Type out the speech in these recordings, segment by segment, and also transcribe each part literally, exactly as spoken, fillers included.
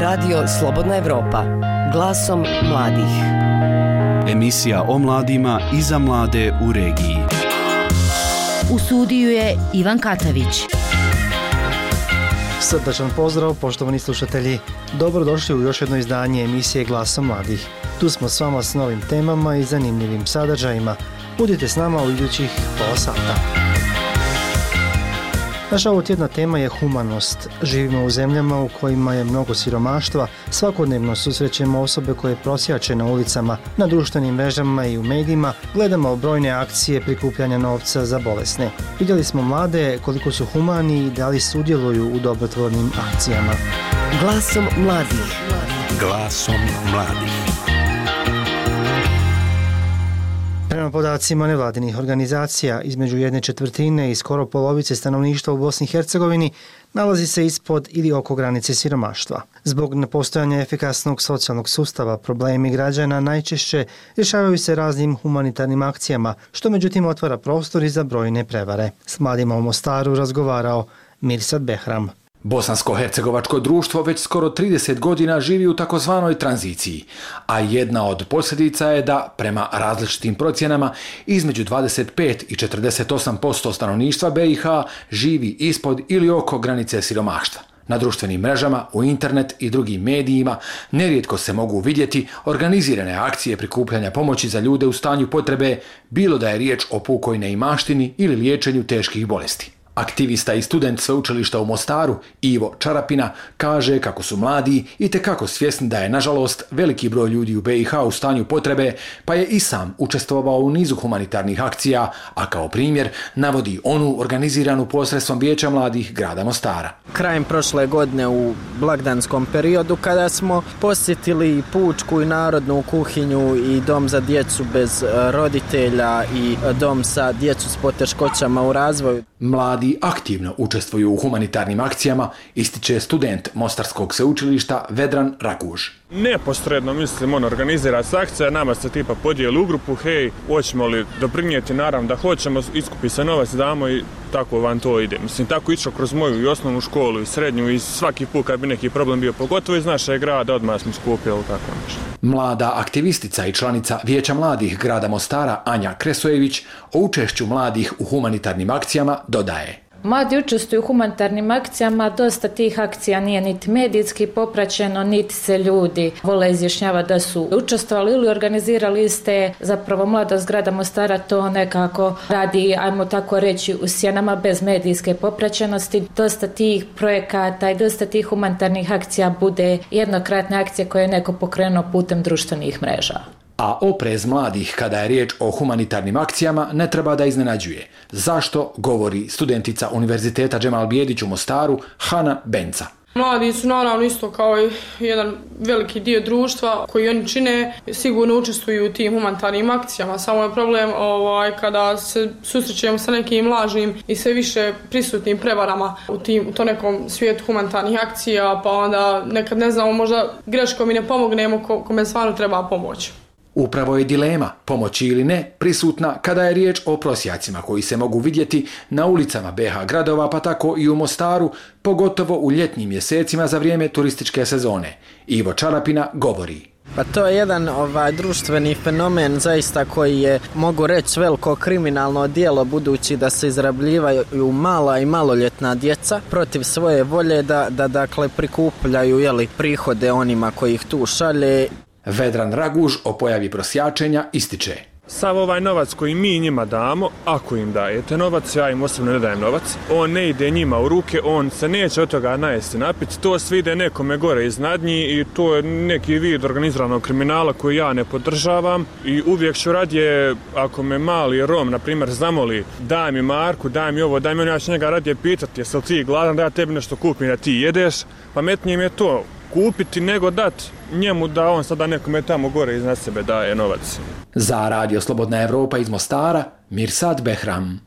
Radio Slobodna Evropa, glasom mladih. Emisija o mladima i za mlade u regiji. U studiju je Ivan Katavić. Srdačan pozdrav, poštovani slušatelji. Dobrodošli u još jedno izdanje emisije Glasom mladih. Tu smo s vama s novim temama i zanimljivim sadržajima. Budite s nama u idućih pola sata. Naša ovotjedna tema je humanost. Živimo u zemljama u kojima je mnogo siromaštva, svakodnevno susrećemo osobe koje prosjače na ulicama, na društvenim mrežama i u medijima, gledamo brojne akcije prikupljanja novca za bolesne. Vidjeli smo mlade koliko su humani i da li sudjeluju u dobrotvornim akcijama. Glasom mladih. Glasom mladih. Prema podacima nevladinih organizacija, između jedne četvrtine i skoro polovice stanovništva u Bosni i Hercegovini nalazi se ispod ili oko granice siromaštva. Zbog nepostojanja efikasnog socijalnog sustava, problemi građana najčešće rješavaju se raznim humanitarnim akcijama, što međutim otvara prostor i za brojne prevare. S mladima u Mostaru razgovarao Mirsad Behram. Bosansko-hercegovačko društvo već skoro trideset godina živi u takozvanoj tranziciji, a jedna od posljedica je da, prema različitim procjenama, između dvadeset pet i četrdeset osam posto stanovništva B i H živi ispod ili oko granice siromaštva. Na društvenim mrežama, u internet i drugim medijima nerijetko se mogu vidjeti organizirane akcije prikupljanja pomoći za ljude u stanju potrebe, bilo da je riječ o pukoj neimaštini ili liječenju teških bolesti. Aktivista i student sveučilišta u Mostaru, Ivo Čarapina, kaže kako su mladi i tekako svjesni da je, nažalost, veliki broj ljudi u B i H u stanju potrebe, pa je i sam učestvovao u nizu humanitarnih akcija, a kao primjer navodi onu organiziranu posredstvom Vijeća mladih grada Mostara. Krajem prošle godine u blagdanskom periodu, kada smo posjetili pučku i narodnu kuhinju i dom za djecu bez roditelja i dom sa djecu s poteškoćama u razvoju. Mladi aktivno učestvuju u humanitarnim akcijama, ističe student Mostarskog sveučilišta Vedran Raguž. Neposredno, mislim, on organizira se akcija, nama se tipa podijeli u grupu, hej, hoćemo li doprinijeti, naravno da hoćemo, iskupi se novac, damo i tako vam to ide. Mislim, tako išlo kroz moju i osnovnu školu i srednju i svaki put kad bi neki problem bio, pogotovo iz našeg grada, odmah smo skupili tako nešto. Mlada aktivistica i članica Vijeća mladih grada Mostara Anja Kresojević o učešću mladih u humanitarnim akcijama dodaje. Mladi učestvuju u humanitarnim akcijama, dosta tih akcija nije niti medijski popraćeno, niti se ljudi vole izjašnjavati da su učestvovali ili organizirali iste. Zapravo mladost grada Mostara to nekako radi, ajmo tako reći, u sjenama bez medijske popraćenosti. Dosta tih projekata i dosta tih humanitarnih akcija bude jednokratne akcije koje je neko pokrenuo putem društvenih mreža. A oprez mladih kada je riječ o humanitarnim akcijama ne treba da iznenađuje. Zašto, govori studentica Univerziteta Džemal Bijedić u Mostaru Hana Benca. Mladi su naravno isto kao i jedan veliki dio društva koji oni čine, sigurno učestvuju u tim humanitarnim akcijama. Samo je problem ovaj, kada se susrećemo sa nekim lažnim i sve više prisutnim prevarama u, tim, u to nekom svijetu humanitarnih akcija, pa onda nekad ne znamo, možda greškom i ne pomognemo ko, kome stvarno treba pomoći. Upravo je dilema, pomoći ili ne, prisutna kada je riječ o prosjacima koji se mogu vidjeti na ulicama B H gradova, pa tako i u Mostaru, pogotovo u ljetnim mjesecima za vrijeme turističke sezone. Ivo Čarapina govori. Pa to je jedan ovaj društveni fenomen zaista koji je, mogu reći, veliko kriminalno djelo, budući da se izrabljivaju mala i maloljetna djeca protiv svoje volje da, da dakle prikupljaju jeli, prihode onima koji ih tu šalje. Vedran Raguž o pojavi prosjačenja ističe. Sav ovaj novac koji mi njima damo, ako im dajete novac, ja im osobno ne dajem novac, on ne ide njima u ruke, on se neće od toga najesti napiti, to sve ide nekome gore iznad njih i to je neki vid organiziranog kriminala koji ja ne podržavam i uvijek ću radije, ako me mali Rom, na primjer, zamoli, daj mi Marku, daj mi ovo, daj mi ono, ja ću njega radije pitati, jesi li ti gladan da ja tebi nešto kupim da ti jedeš, pametnije mi je to kupiti nego dat njemu da on sada nekome tamo gore iznad sebe daje novac. Za Radio Slobodna Evropa iz Mostara, Mirsad Behram.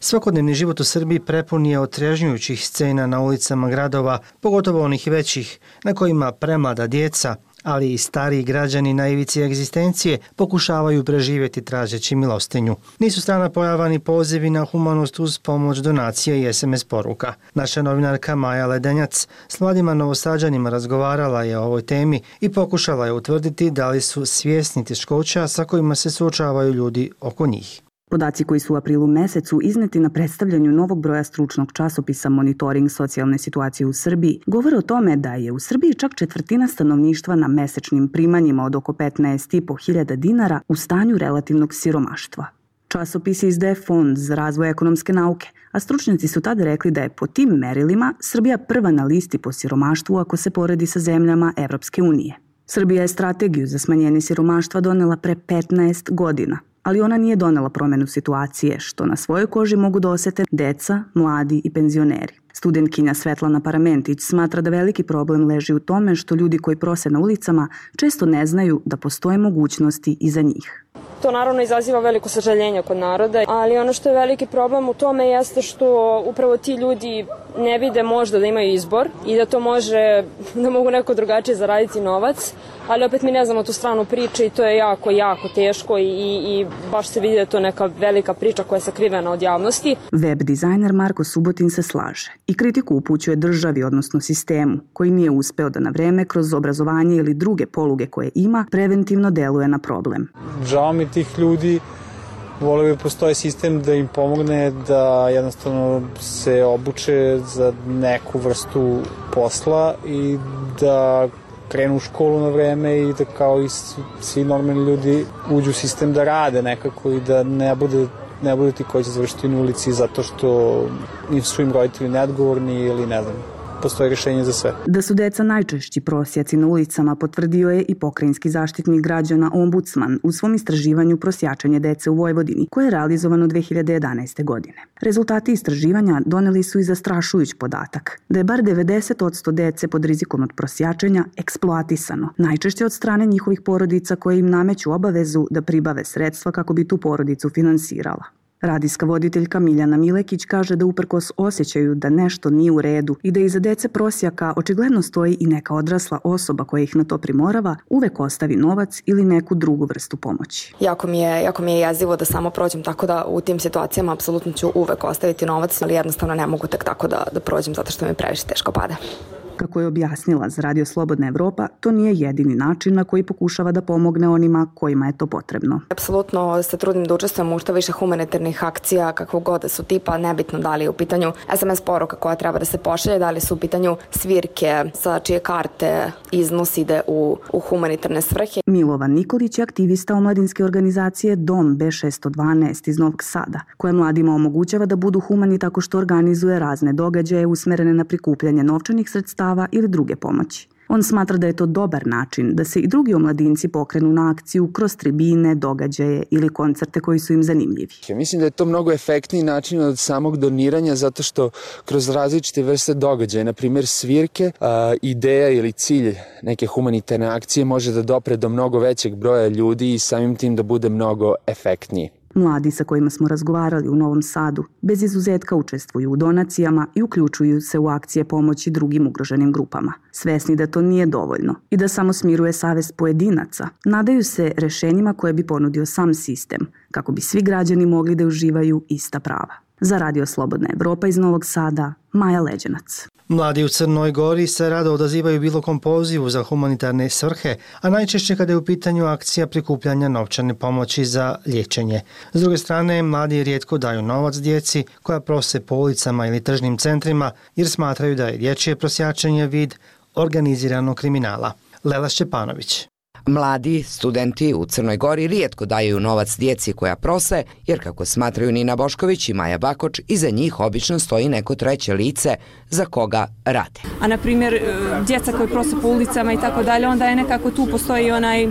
Svakodnevni život u Srbiji prepun je otrežnjujućih scena na ulicama gradova, pogotovo onih većih, na kojima premlada djeca, ali i stariji građani na ivici egzistencije pokušavaju preživjeti tražeći milostinju. Nisu strana pojava ni pozivi na humanost uz pomoć donacija i es em es poruka. Naša novinarka Maja Ledenjac s mladima Novosađanima razgovarala je o ovoj temi i pokušala je utvrditi da li su svjesni teškoća sa kojima se suočavaju ljudi oko njih. Podaci koji su u aprilu mesecu izneti na predstavljanju novog broja stručnog časopisa Monitoring socijalne situacije u Srbiji govore o tome da je u Srbiji čak četvrtina stanovništva na mesečnim primanjima od oko petnaest i po hiljada dinara u stanju relativnog siromaštva. Časopis izdaje Fond za razvoj ekonomske nauke, a stručnjaci su tada rekli da je po tim merilima Srbija prva na listi po siromaštvu ako se poredi sa zemljama Evropske unije. Srbija je strategiju za smanjenje siromaštva donela pre petnaest godina, ali ona nije donela promenu situacije, što na svojoj koži mogu da osete deca, mladi i penzioneri. Studentkinja Svetlana Paramentić smatra da veliki problem leži u tome što ljudi koji prose na ulicama često ne znaju da postoje mogućnosti i za njih. To naravno izaziva veliko sažaljenje kod naroda, ali ono što je veliki problem u tome jeste što upravo ti ljudi ne vide možda da imaju izbor i da to može, da mogu neko drugačije zaraditi novac, ali opet mi ne znamo tu stranu priče i to je jako, jako teško i, i baš se vidi da je to neka velika priča koja je sakrivena od javnosti. Web dizajner Marko Subotin se slaže i kritiku upućuje državi, odnosno sistemu, koji nije uspeo da na vreme kroz obrazovanje ili druge poluge koje ima preventivno deluje na problem. Žao mi tih ljudi, volio bi postoji sistem da im pomogne da jednostavno se obuče za neku vrstu posla i da krenu u školu na vreme i da kao i svi normalni ljudi uđu u sistem da rade nekako i da ne bude, ne bude ti koji će završiti na ulici zato što su im roditelji neodgovorni ili ne znam. Postoji rješenje za sve. Da su deca najčešći prosjaci na ulicama potvrdio je i pokrajinski zaštitnik građana Ombudsman u svom istraživanju Prosjačenje dece u Vojvodini, koje je realizovano dve hiljade jedanaeste. godine. Rezultati istraživanja doneli su i zastrašujuć podatak da je bar devedeset posto dece pod rizikom od prosjačenja eksploatisano, najčešće od strane njihovih porodica koje im nameću obavezu da pribave sredstva kako bi tu porodicu finansirala. Radijska voditeljka Miljana Milekić kaže da uprkos osjećaju da nešto nije u redu i da iza dece prosjaka očigledno stoji i neka odrasla osoba koja ih na to primorava, uvek ostavi novac ili neku drugu vrstu pomoći. Jako mi je, jako mi je jezivo da samo prođem, tako da u tim situacijama apsolutno ću uvek ostaviti novac, ali jednostavno ne mogu tek tako da, da prođem zato što mi previše teško pada. Kako je objasnila za Radio Slobodna Evropa, to nije jedini način na koji pokušava da pomogne onima kojima je to potrebno. Apsolutno se trudim da učestvujem u što više humanitarnih akcija, kakvo god da su tipa, nebitno da li je u pitanju es em es poruka koja treba da se pošalje, da li su u pitanju svirke sa čije karte iznos ide u, u humanitarne svrhe. Milovan Nikolić je aktivista omladinske organizacije Dom be šesto dvanaest iz Novog Sada, koja mladima omogućava da budu humani tako što organizuje razne događaje usmerene na prikupljanje novčanih sredstava ili druge pomoći. On smatra da je to dobar način da se i drugi omladinci pokrenu na akciju kroz tribine, događaje ili koncerte koji su im zanimljivi. Ja mislim da je to mnogo efektniji način od samog doniranja zato što kroz različite vrste događaja, na primjer svirke, a, ideja ili cilj neke humanitarne akcije može da dopre do mnogo većeg broja ljudi i samim tim da bude mnogo efektniji. Mladi sa kojima smo razgovarali u Novom Sadu bez izuzetka učestvuju u donacijama i uključuju se u akcije pomoći drugim ugroženim grupama. Svesni da to nije dovoljno i da samo smiruje savest pojedinaca, nadaju se rešenjima koje bi ponudio sam sistem, kako bi svi građani mogli da uživaju ista prava. Za Radio Slobodna Evropa iz Novog Sada, Maja Leđenac. Mladi u Crnoj Gori se rado odazivaju bilo kom pozivu za humanitarne svrhe, a najčešće kada je u pitanju akcija prikupljanja novčane pomoći za liječenje. S druge strane, mladi rijetko daju novac djeci koja prose po ulicama ili tržnim centrima jer smatraju da je dječje prosjačenje vid organiziranog kriminala. Lela Šćepanović. Mladi studenti u Crnoj Gori rijetko daju novac djeci koja prose, jer kako smatraju Nina Bošković i Maja Bakoč, iza njih obično stoji neko treće lice za koga rade. A na primjer, djeca koji prose po ulicama i tako dalje, onda je nekako tu postoji onaj,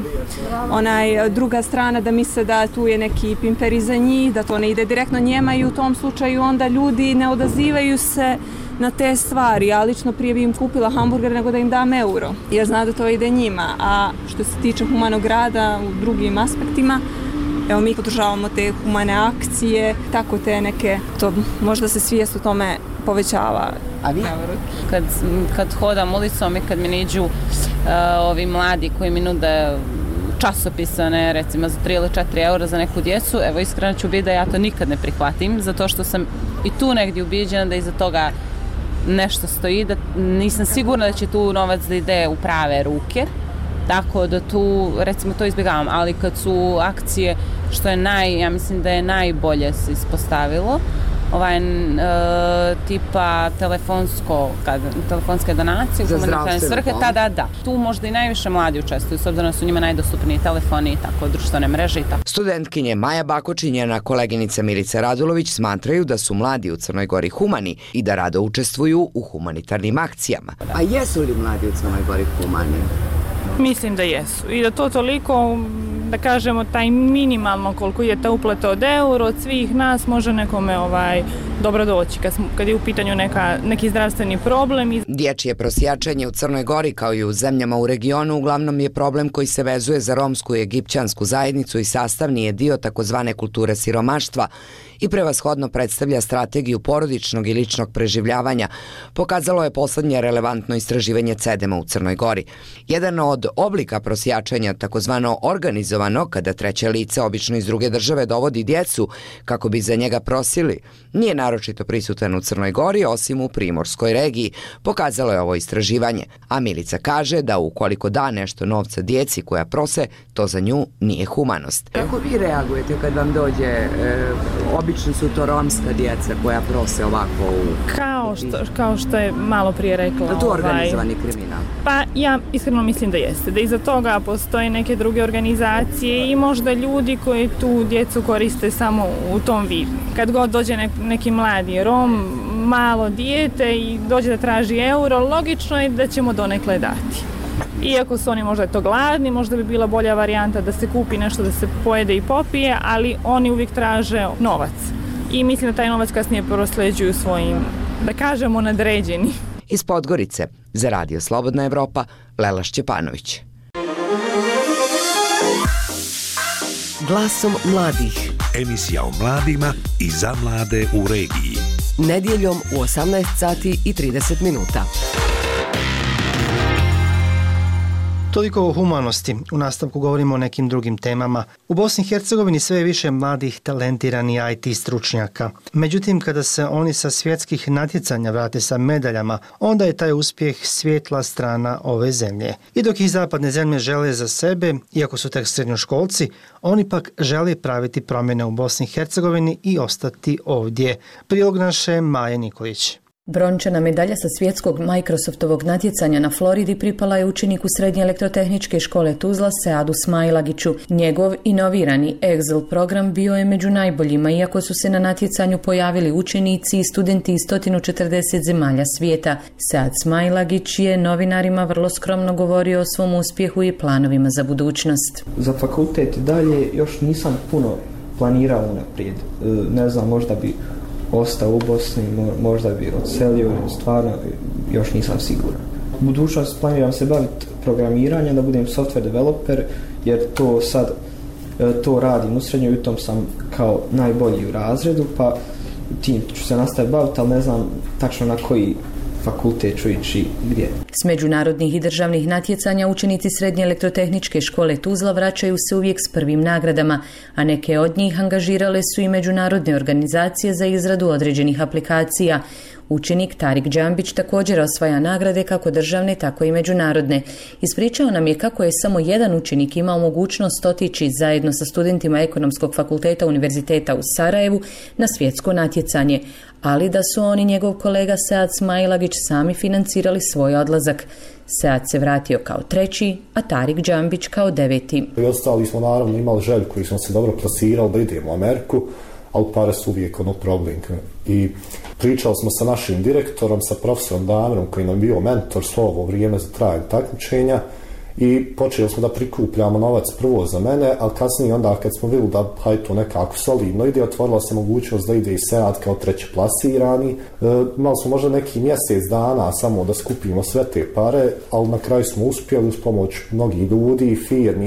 onaj druga strana da misle da tu je neki pimper iza njih, da to ne ide direktno njema i u tom slučaju onda ljudi ne odazivaju se na te stvari. Ja lično prije bi im kupila hamburger nego da im dam euro, jer zna da to ide njima. A što se tiče humanog rada u drugim aspektima, evo mi podržavamo te humane akcije, tako te neke, to možda se svijest o tome povećava. A vi? Kad, kad hodam ulicom i kad mi niđu uh, ovi mladi koji mi nude časopisane, recimo za tri ili četiri eura za neku djecu, evo iskreno ću biti da ja to nikad ne prihvatim, zato što sam i tu negdje ubiđena da iza toga nešto stoji, da nisam sigurna da će tu novac da ide u prave ruke, tako da tu recimo to izbjegavam, ali kad su akcije, što je naj, ja mislim da je najbolje se ispostavilo, ovaj e, tipa telefonsko, kad, telefonske donacije u humanitarne svrhe, tada da. Tu možda i najviše mladi učestvuju, s obzirom da su njima najdostupniji telefoni i tako, društvene mreže i tako. Studentkinje Maja Bakoč i njena koleginica Milica Radulović smatraju da su mladi u Crnoj Gori humani i da rado učestvuju u humanitarnim akcijama. A jesu li mladi u Crnoj Gori humani? Mislim da jesu i da to toliko, da kažemo, taj minimalno koliko je ta uplata od euro od svih nas može nekome ovaj, dobro doći kad, kad je u pitanju neka, neki zdravstveni problem. Dječje prosjačenje u Crnoj Gori kao i u zemljama u regionu uglavnom je problem koji se vezuje za romsku i egipćansku zajednicu i sastavni je dio takozvane kulture siromaštva i prevashodno predstavlja strategiju porodičnog i ličnog preživljavanja, pokazalo je poslednje relevantno istraživanje CEDEM-a u Crnoj Gori. Jedan od oblika prosjačenja, takozvano organizovano, kada treće lice, obično iz druge države, dovodi djecu kako bi za njega prosili, nije naročito prisutan u Crnoj Gori, osim u primorskoj regiji, pokazalo je ovo istraživanje. A Milica kaže da ukoliko da nešto novca djeci koja prose, to za nju nije humanost. Kako vi reagujete kad vam dođe e, obično su to romska djeca koja prose ovako u... Kao što, kao što je malo prije rekla. Da to je organizovani ovaj, kriminal? Pa ja iskreno mislim da jeste. Da iza toga postoje neke druge organizacije i možda ljudi koji tu djecu koriste samo u tom vidu. Kad god dođe ne, neki mladi Rom, malo dijete i dođe da traži euro, logično je da ćemo donekle dati. Iako su oni možda to gladni, možda bi bila bolja varijanta da se kupi nešto da se pojede i popije, ali oni uvijek traže novac. I mislim da taj novac kasnije prosleđuju svojim, da kažemo, nadređeni. Iz Podgorice, za Radio Slobodna Evropa, Lela Šćepanović. Glasom mladih. Emisija o mladima i za mlade u regiji. Nedjeljom u osamnaest sati i trideset minuta. Toliko o humanosti. U nastavku govorimo o nekim drugim temama. U Bosni i Hercegovini sve je više mladih talentiranih I T stručnjaka. Međutim, kada se oni sa svjetskih natjecanja vrate sa medaljama, onda je taj uspjeh svjetla strana ove zemlje. I dok ih zapadne zemlje žele za sebe, iako su tek srednjoškolci, oni pak žele praviti promjene u Bosni i Hercegovini i ostati ovdje. Prilog naše Maje Nikolić. Brončana medalja sa svjetskog Microsoftovog natjecanja na Floridi pripala je učeniku Srednje elektrotehničke škole Tuzla Seadu Smailagiću. Njegov inovirani Excel program bio je među najboljima, iako su se na natjecanju pojavili učenici i studenti iz sto četrdeset zemalja svijeta. Sead Smailagić je novinarima vrlo skromno govorio o svom uspjehu i planovima za budućnost. Za fakultet dalje još nisam puno planirao naprijed. Ne znam, možda bi ostao u Bosni, možda bi odselio, stvarno još nisam siguran. U budućnosti planiram se baviti programiranjem, da budem software developer, jer to sad to radim u srednjoj, u tom sam kao najbolji u razredu, pa tim ću se nastaviti baviti, ali ne znam tačno na koji fakultet ću ići gdje. S međunarodnih i državnih natjecanja učenici Srednje elektrotehničke škole Tuzla vraćaju se uvijek s prvim nagradama, a neke od njih angažirale su i međunarodne organizacije za izradu određenih aplikacija. Učenik Tarik Džambić također osvaja nagrade kako državne, tako i međunarodne. Ispričao nam je kako je samo jedan učenik imao mogućnost otići zajedno sa studentima Ekonomskog fakulteta Univerziteta u Sarajevu na svjetsko natjecanje, ali da su on i njegov kolega Sead Smailagić sami financirali svoj odlazak. Sead se vratio kao treći, a Tarik Džambić kao deveti. I ostali smo naravno imali želju koji smo se dobro plasirali da idemo u Ameriku, ali pare su uvijek ono problem. I pričali smo sa našim direktorom, sa profesorom Damirom koji nam bio mentor svo ovo vrijeme za trajanje takmičenja i počeli smo da prikupljamo novac prvo za mene, ali kasnije onda kad smo vidjeli da hajde to nekako solidno ide, otvorila se mogućnost da ide i Sead kao treće plasirani. E, imali smo možda neki mjesec dana samo da skupimo sve te pare, ali na kraju smo uspjeli uz pomoć mnogih ljudi i firmi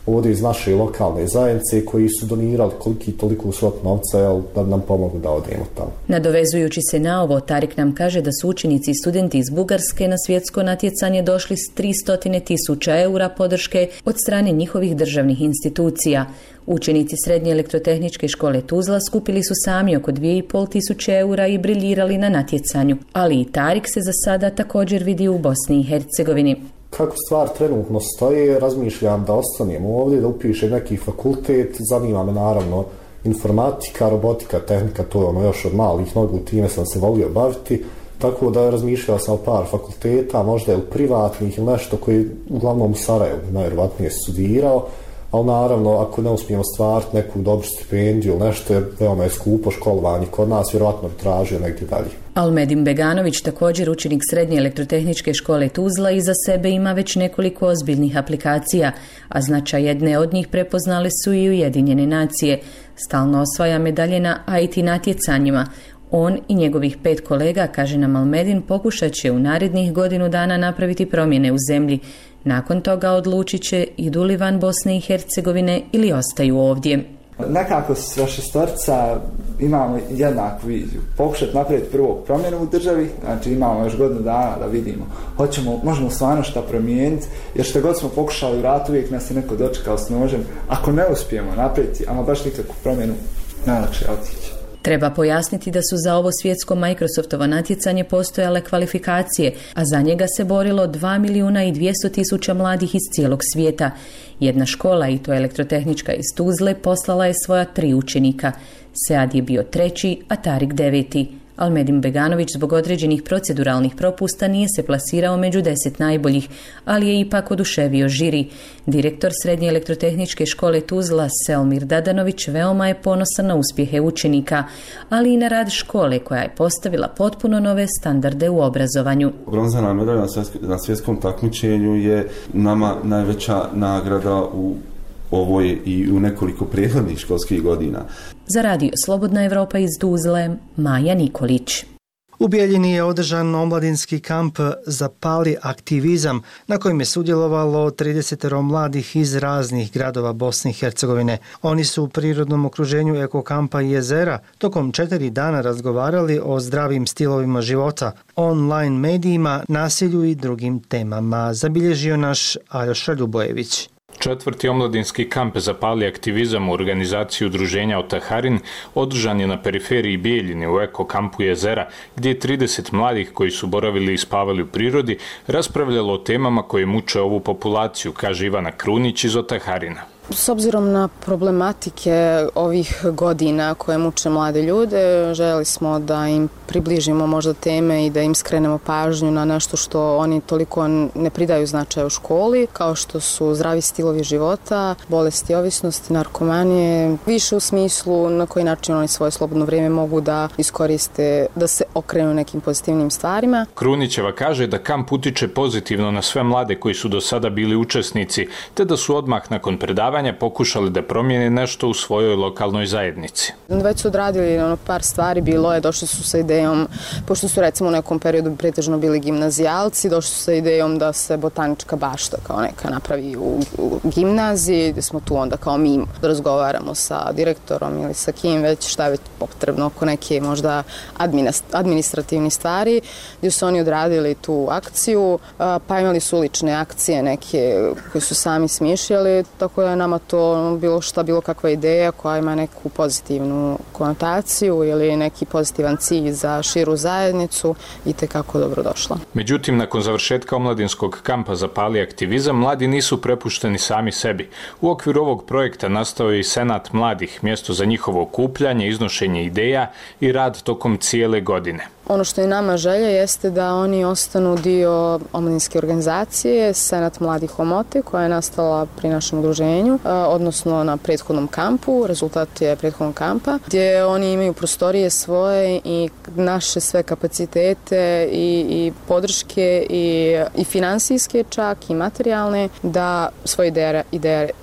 ovdje iz naše lokalne zajednice koji su donirali koliki toliko svot novca jel, da nam pomogu da odemo tamo. Nadovezujući se na ovo, Tarik nam kaže da su učenici i studenti iz Bugarske na svjetsko natjecanje došli s tristo tisuća eura podrške od strane njihovih državnih institucija. Učenici Srednje elektrotehničke škole Tuzla skupili su sami oko dvije i pol tisuće eura i briljirali na natjecanju, ali i Tarik se za sada također vidi u Bosni i Hercegovini. Kako stvar trenutno stoji, razmišljam da ostanem ovdje, da upišem neki fakultet, zanima me naravno informatika, robotika, tehnika, to je ono još od malih nogu, time sam se volio baviti, tako da razmišljao sam o par fakulteta, možda je privatnih ili nešto koji uglavnom u Sarajevu najvjerovatnije studirao, ali naravno ako ne uspijemo stvariti neku dobru stipendiju ili nešto, jer veoma je skupo školovanje kod nas, vjerovatno bi tražio negdje dalje. Almedin Beganović, također učenik Srednje elektrotehničke škole Tuzla, iza sebe ima već nekoliko ozbiljnih aplikacija, a značaj jedne od njih prepoznale su i Ujedinjene nacije. Stalno osvaja medalje na I T natjecanjima. On i njegovih pet kolega, kaže nam Almedin, pokušat će u narednih godinu dana napraviti promjene u zemlji. Nakon toga odlučit će idu li van Bosne i Hercegovine ili ostaju ovdje. Nekako sa šestorca imamo jednaku viziju. Pokušati napraviti prvo promjenu u državi, znači imamo još godinu dana da vidimo. Hoćemo, možemo stvarno šta promijeniti, jer što god smo pokušali u ratu, uvijek nas je neko dočekao s nožem. Ako ne uspijemo napraviti, ama baš nikakvu promjenu, najlakše je otići. Treba pojasniti da su za ovo svjetsko Microsoftovo natjecanje postojale kvalifikacije, a za njega se borilo dva milijuna i dvjesto tisuća mladih iz cijelog svijeta. Jedna škola, i to elektrotehnička iz Tuzle, poslala je svoja tri učenika. Sead je bio treći, a Tarik deveti. Almedin Beganović zbog određenih proceduralnih propusta nije se plasirao među deset najboljih, ali je ipak oduševio žiri. Direktor Srednje elektrotehničke škole Tuzla, Selmir Dadanović, veoma je ponosan na uspjehe učenika, ali i na rad škole koja je postavila potpuno nove standarde u obrazovanju. Bronzana medalja na svjetskom takmičenju je nama najveća nagrada u ovoj i u nekoliko prethodnih školskih godina. Za radio Slobodna Evropa iz Tuzle, Maja Nikolić. U Bijeljini je održan omladinski kamp Zapali aktivizam, na kojem je sudjelovalo trideset mladih iz raznih gradova Bosne i Hercegovine. Oni su u prirodnom okruženju ekokampa Jezera tokom četiri dana razgovarali o zdravim stilovima života, online medijima, nasilju i drugim temama, zabilježio naš Aljoša Ljubojević. Četvrti omladinski kamp Zapali aktivizam u organizaciji udruženja Otaharin održan je na periferiji Bijeljine u eko kampu Jezera, gdje je trideset mladih koji su boravili i spavali u prirodi raspravljalo o temama koje muče ovu populaciju, kaže Ivana Krunić iz Otaharina. S obzirom na problematike ovih godina koje muče mlade ljude, željeli smo da im približimo možda teme i da im skrenemo pažnju na nešto što oni toliko ne pridaju značaja u školi, kao što su zdravi stilovi života, bolesti ovisnosti, narkomanije, više u smislu na koji način oni svoje slobodno vrijeme mogu da iskoriste, da se okrenu nekim pozitivnim stvarima. Krunićeva kaže da kamp utiče pozitivno na sve mlade koji su do sada bili učesnici, te da su odmah nakon predavanja pokušali da promijene nešto u svojoj lokalnoj zajednici. Već su odradili ono par stvari, bilo je, došli su sa idejom, pošto su recimo u nekom periodu pretežno bili gimnazijalci, došli su sa idejom da se botanička bašta kao neka napravi u, u gimnaziji, gdje smo tu onda kao mi da razgovaramo sa direktorom ili sa kim već, šta je već potrebno oko neke možda administrativne stvari, gdje su oni odradili tu akciju, pa imali su ulične akcije neke koje su sami smišljali, tako da je nama to bilo šta, bilo kakva ideja koja ima neku pozitivnu konotaciju ili neki pozitivan cilj za širu zajednicu i tekako dobro došla. Međutim, nakon završetka omladinskog kampa Zapali aktivizam, mladi nisu prepušteni sami sebi. U okviru ovog projekta nastao je i Senat mladih, mjesto za njihovo okupljanje, iznošenje ideja i rad tokom cijele godine. Ono što je nama želja jeste da oni ostanu dio omladinske organizacije Senat mladih Omote koja je nastala pri našem udruženju, odnosno na prethodnom kampu, rezultat je prethodnog kampa, gdje oni imaju prostorije svoje i naše sve kapacitete i, i podrške i, i finansijske čak i materijalne da svoje ideje, ideje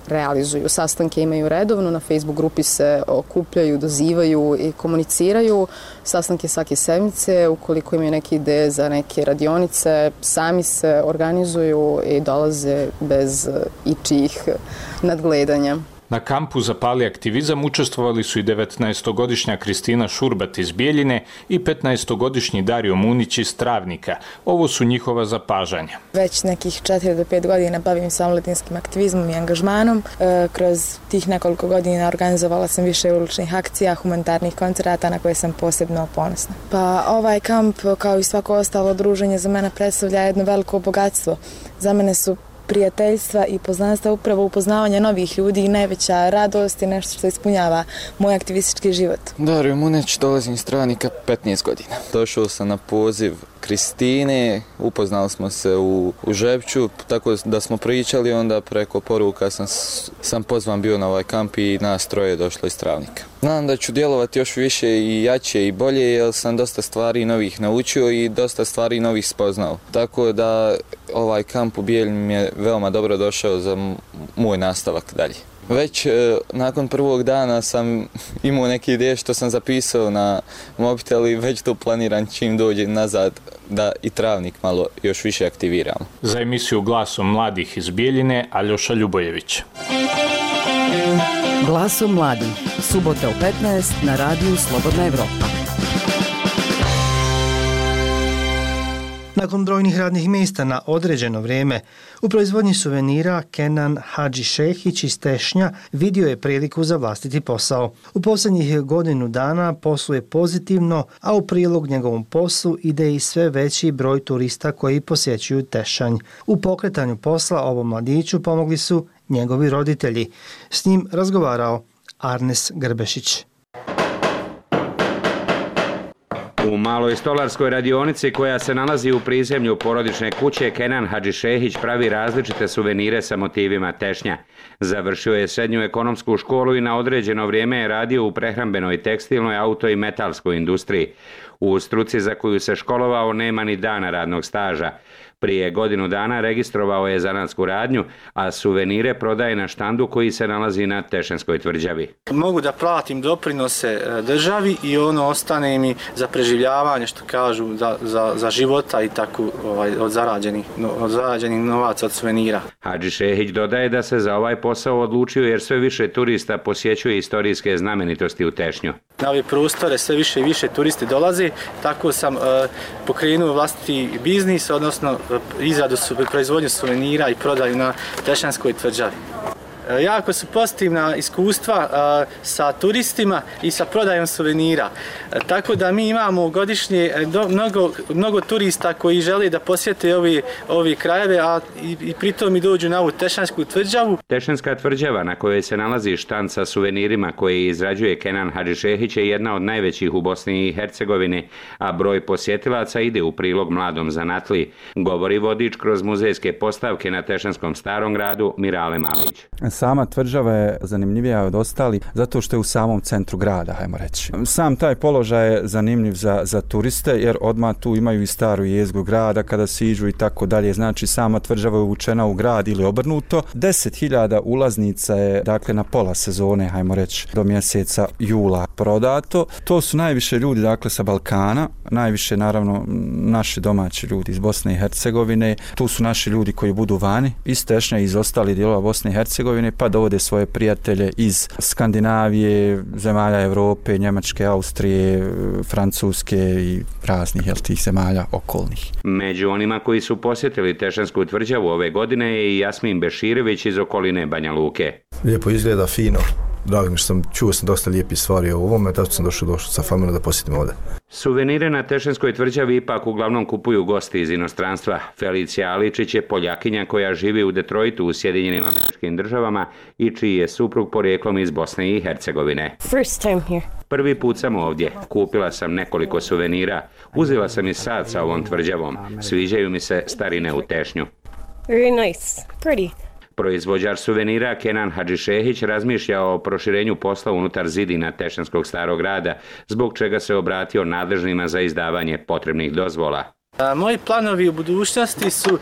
realizuju. Sastanke imaju redovno, na Facebook grupi se okupljaju, dozivaju i komuniciraju. Sastanke svake sedmice, ukoliko imaju neke ideje za neke radionice, sami se organizuju i dolaze bez ičijih nadgledanja. Na kampu Zapali aktivizam učestvovali su i devetnaestogodišnja Kristina Šurbat iz Bijeljine i petnaestogodišnji Dario Munić iz Travnika. Ovo su njihova zapažanja. Već nekih četiri do pet godina bavim se omladinskim aktivizmom i angažmanom. E, kroz tih nekoliko godina organizovala sam više uličnih akcija, humanitarnih koncerata na koje sam posebno ponosna. Pa ovaj kamp, kao i svako ostalo druženje, za mene predstavlja jedno veliko bogatstvo. Za mene su prijateljstva i poznanstva upravo upoznavanje novih ljudi i najveća radost je nešto što ispunjava moj aktivistički život. Dario Munić, dolazim iz Travnika petnaest godina. Došao sam na poziv Kristine, upoznali smo se u, u Žepću, tako da smo pričali, onda preko poruka sam, sam pozvan bio na ovaj kamp i nas troje došlo iz Travnika. Znam da ću djelovati još više i jače i bolje, jer sam dosta stvari novih naučio i dosta stvari novih spoznao. Tako da ovaj kamp u Bijeljini mi je veoma dobro došao za moj nastavak dalje. Već e, nakon prvog dana sam imao neke ideje što sam zapisao na mobitel i već to planiram čim dođem nazad da i Travnik malo još više aktiviramo. Za emisiju Glasom mladih iz Bijeljine, Aljoša Ljubojević. Glasom mladih, subota u petnaest na radiju Slobodna Evropa. Nakon brojnih radnih mjesta na određeno vrijeme, u proizvodnji suvenira Kenan Hadžišehić iz Tešnja vidio je priliku za vlastiti posao. U posljednjih godinu dana posluje pozitivno, a u prilog njegovom poslu ide i sve veći broj turista koji posjećuju Tešanj. U pokretanju posla ovom mladiću pomogli su njegovi roditelji. S njim razgovarao Arnes Grbešić. U maloj stolarskoj radionici koja se nalazi u prizemlju porodične kuće Kenan Hadžišehić pravi različite suvenire sa motivima Tešnja. Završio je srednju ekonomsku školu i na određeno vrijeme je radio u prehrambenoj, tekstilnoj, auto i metalskoj industriji. U struci za koju se školovao nema ni dana radnog staža. Prije godinu dana registrovao je zanatsku radnju, a suvenire prodaje na štandu koji se nalazi na Tešanskoj tvrđavi. Mogu da platim doprinose državi i ono ostane mi za preživljavanje, što kažu, za, za, za života i tako ovaj, od, zarađenih, od zarađenih novaca od suvenira. Hadžišehić dodaje da se za ovaj posao odlučio jer sve više turista posjećuje istorijske znamenitosti u Tešnju. Na ove prostore sve više i više turisti dolaze, tako sam uh, pokrenuo vlastiti biznis, odnosno izradu su proizvodnju suvenira i prodaju na Tešanskoj tvrđavi. Jako su pozitivna iskustva a, sa turistima i sa prodajom suvenira. A, tako da mi imamo godišnje do, mnogo, mnogo turista koji žele da posjete ovi, ovi krajeve, a i, i pritom i dođu na ovu Tešansku tvrđavu. Tešanska tvrđava na kojoj se nalazi štand sa suvenirima koje izrađuje Kenan Hadžišehić je jedna od najvećih u Bosni i Hercegovini, a broj posjetilaca ide u prilog mladom zanatliji, govori vodič kroz muzejske postavke na Tešanskom starom gradu Mirale Malić. Sama tvrđava je zanimljivija od ostali zato što je u samom centru grada, hajmo reći. Sam taj položaj je zanimljiv za, za turiste jer odmah tu imaju i staru jezgru grada kada siđu i tako dalje. Znači sama tvrđava je uvučena u grad ili obrnuto. deset hiljada ulaznica je dakle na pola sezone, hajmo reći, do mjeseca jula prodato. To su najviše ljudi dakle sa Balkana, najviše naravno naši domaći ljudi iz Bosne i Hercegovine. Tu su naši ljudi koji budu vani iz Tešnja i iz ostalih dijelova Bosne i Hercegovine, pa dovode svoje prijatelje iz Skandinavije, zemalja Evrope, Njemačke, Austrije, Francuske i raznih jel, tih zemalja okolnih. Među onima koji su posjetili Tešansku tvrđavu ove godine je i Jasmin Beširević iz okoline Banja Luke. Lijepo izgleda, fino. Drago mi što sam čuo sam dosta lijepih stvari o ovome, tako sam došao, došao sa familijom da posjetim ovdje. Suvenire na Tešanskoj tvrđavi ipak uglavnom kupuju gosti iz inostranstva. Felicija Aličić je Poljakinja koja živi u Detroitu u Sjedinjenim Američkim Državama i čiji je suprug porijeklom iz Bosne i Hercegovine. First time here. Prvi put sam ovdje. Kupila sam nekoliko suvenira. Uzela sam i sad sa ovom tvrđavom. Sviđaju mi se starine u Tešnju. Very nice. Pretty. Proizvođač suvenira Kenan Hadžišehić razmišlja o proširenju posla unutar zidina Tešanskog starog grada, zbog čega se obratio nadležnima za izdavanje potrebnih dozvola. A, moji planovi u budućnosti su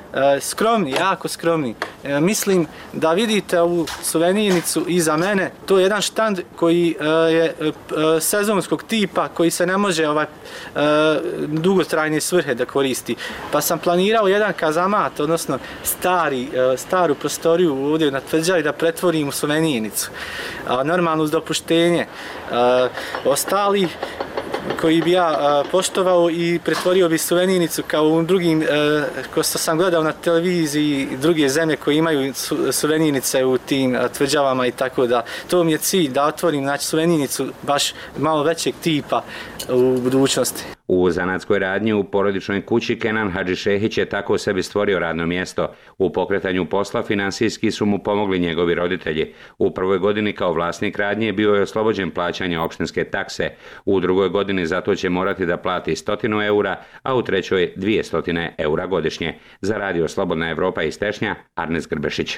skromni, jako skromni. Mislim da vidite ovu suvenirnicu iza mene, to je jedan štand koji je sezonskog tipa, koji se ne može ovaj dugotrajne svrhe da koristi. Pa sam planirao jedan kazamat, odnosno stari, staru prostoriju ovdje na tvrđavi da pretvorim u suvenirnicu. Normalno uz dopuštenje ostali koji bi ja poštovao i pretvorio bi suvenirnicu kao u drugim, ko što sam gledao na televiziji, druge zemlje koje imaju suvenirnice u tim tvrđavama i tako da. To mi je cilj, da otvorim znači, suvenirnicu baš malo većeg tipa u budućnosti. U zanatskoj radnji u porodičnoj kući Kenan Hadžišehić je tako sebi stvorio radno mjesto. U pokretanju posla finansijski su mu pomogli njegovi roditelji. U prvoj godini kao vlasnik radnje bio je oslobođen plaćanja opštinske takse. U drugoj godini zato će morati da plati stotinu eura, a u trećoj dvije stotine eura godišnje. Za radio Slobodna Evropa iz Tešnja, Arnes Grbešić.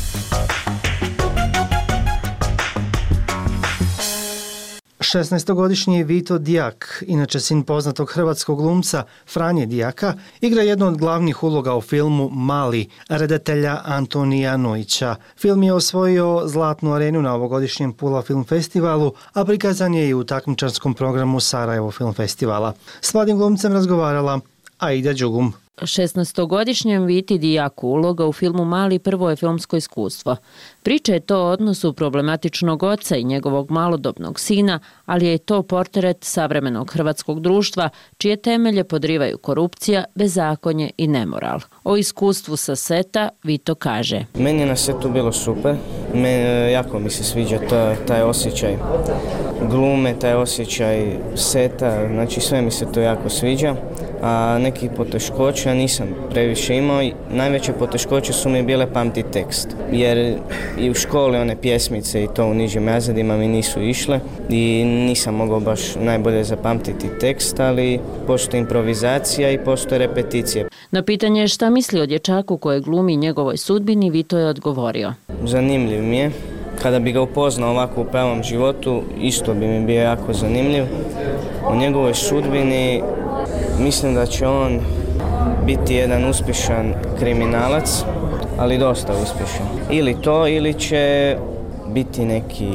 šesnaestogodišnji Vito Dijak, inače sin poznatog hrvatskog glumca Franje Dijaka, igra jednu od glavnih uloga u filmu Mali, redatelja Antonija Nujića. Film je osvojio Zlatnu arenu na ovogodišnjem Pula film festivalu, a prikazan je i u takmičarskom programu Sarajevo film festivala. S mladim glumcem razgovarala Aida Đugum. šesnaestogodišnjem Viti Dijaku uloga u filmu Mali prvo je filmsko iskustvo. Priča je to o odnosu problematičnog oca i njegovog malodobnog sina, ali je to portret savremenog hrvatskog društva, čije temelje podrivaju korupcija, bezakonje i nemoral. O iskustvu sa seta Vito kaže. Meni je na setu bilo super, Me, jako mi se sviđa ta, taj osjećaj glume, taj osjećaj seta, znači sve mi se to jako sviđa, a nekih poteškoća nisam previše imao. Najveće poteškoće su mi bile pamti tekst, jer i u školi one pjesmice i to u nižim razredima mi nisu išle i nisam mogao baš najbolje zapamtiti tekst, ali postoji improvizacija i postoje repeticije. Na pitanje šta misli o dječaku koje glumi njegovoj sudbini, Vito je odgovorio. Zanimljiv mi je. Kada bi ga upoznao ovako u pravom životu, isto bi mi bio jako zanimljiv. U njegovoj sudbini mislim da će on biti jedan uspješan kriminalac, ali dosta uspješan. Ili to, ili će biti neki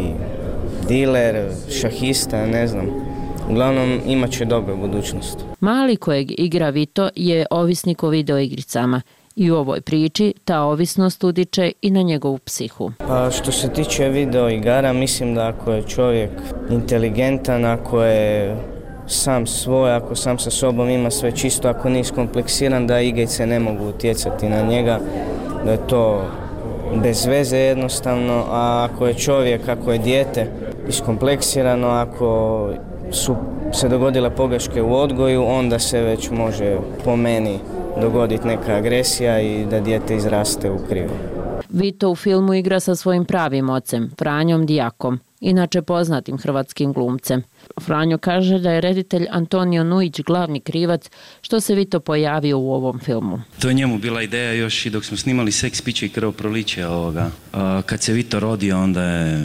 diler, šahista, ne znam. Uglavnom, imat će dobru budućnost. Mali kojeg igra Vito je ovisnik o videoigricama. I u ovoj priči ta ovisnost utiče i na njegovu psihu. Pa što se tiče videoigara, mislim da ako je čovjek inteligentan, ako je sam svoj, ako sam sa sobom ima sve čisto, ako nije iskompleksiran, da igrice ne mogu utjecati na njega, da je to bez veze jednostavno, a ako je čovjek, ako je dijete iskompleksirano, ako su se dogodile pogreške u odgoju, onda se već može po meni dogoditi neka agresija i da dijete izraste u krivo. Vito u filmu igra sa svojim pravim ocem, Franjom Dijakom, inače poznatim hrvatskim glumcem. Franjo kaže da je reditelj Antonio Nujić glavni krivac što se Vito pojavio u ovom filmu. To je njemu bila ideja još i dok smo snimali Seks, piće i krv proliče ovoga. Kad se Vito rodio, onda je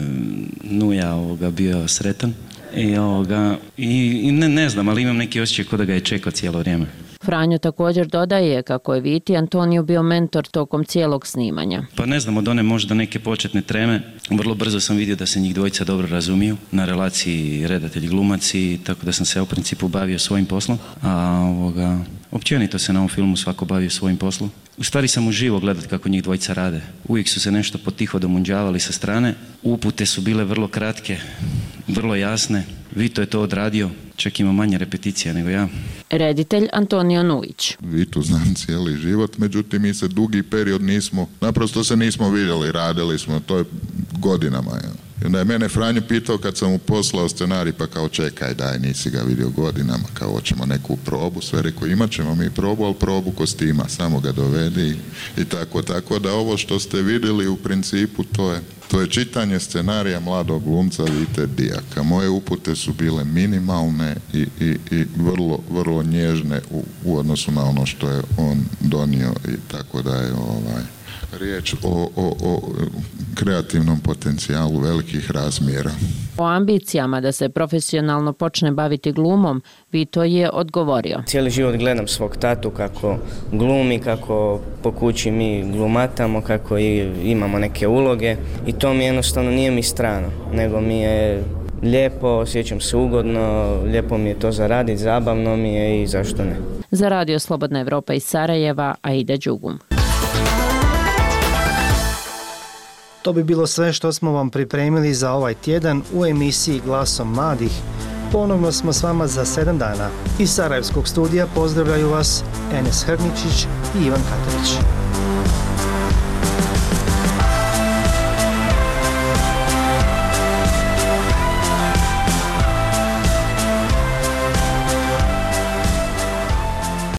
Nuja ovoga bio sretan. I, ovoga, i, i ne, ne znam, ali imam neki osjećaj kao da ga je čekao cijelo vrijeme. Franjo također dodaje kako je Viti Antonio bio mentor tokom cijelog snimanja. Pa ne znam, od one možda neke početne treme, vrlo brzo sam vidio da se njih dvojica dobro razumiju na relaciji redatelj-glumac i tako da sam se u principu bavio svojim poslom. A ovoga, općenito se na ovom filmu svako bavio svojim poslom. U stvari sam uživo gledati kako njih dvojica rade. Uvijek su se nešto potiho domunđavali sa strane. Upute su bile vrlo kratke, vrlo jasne. Vito je to odradio, čak ima manje repeticija nego ja. Reditelj Antonio Nujić. Vitu znam cijeli život, međutim mi se dugi period nismo, naprosto se nismo vidjeli, radili smo, to je godinama. Ja. I onda je mene Franjo pitao kad sam mu poslao scenarij, pa kao čekaj, daj, nisi ga vidio godinama, kao hoćemo neku probu, sve rekao, imat ćemo mi probu, ali probu kostima, samo ga dovedi i tako, tako da ovo što ste vidjeli u principu to je To je čitanje scenarija mladog glumca Vite Dijaka. Moje upute su bile minimalne i, i, i vrlo, vrlo nježne u, u odnosu na ono što je on donio i tako da je ovaj, riječ o, o, o kreativnom potencijalu velikih razmjera. O ambicijama da se profesionalno počne baviti glumom, Vito je odgovorio. Cijeli život gledam svog tatu kako glumi, kako po kući mi glumatamo, kako i imamo neke uloge i to mi jednostavno nije mi strano, nego mi je lijepo, osjećam se ugodno, lijepo mi je to zaraditi, zabavno mi je i zašto ne. Za Radio Slobodna Evropa iz Sarajeva, Aida Đugum. To bi bilo sve što smo vam pripremili za ovaj tjedan u emisiji Glasom mladih. Ponovno smo s vama za sedam dana. Iz Sarajevskog studija pozdravljaju vas Enes Hrničić i Ivan Katanić.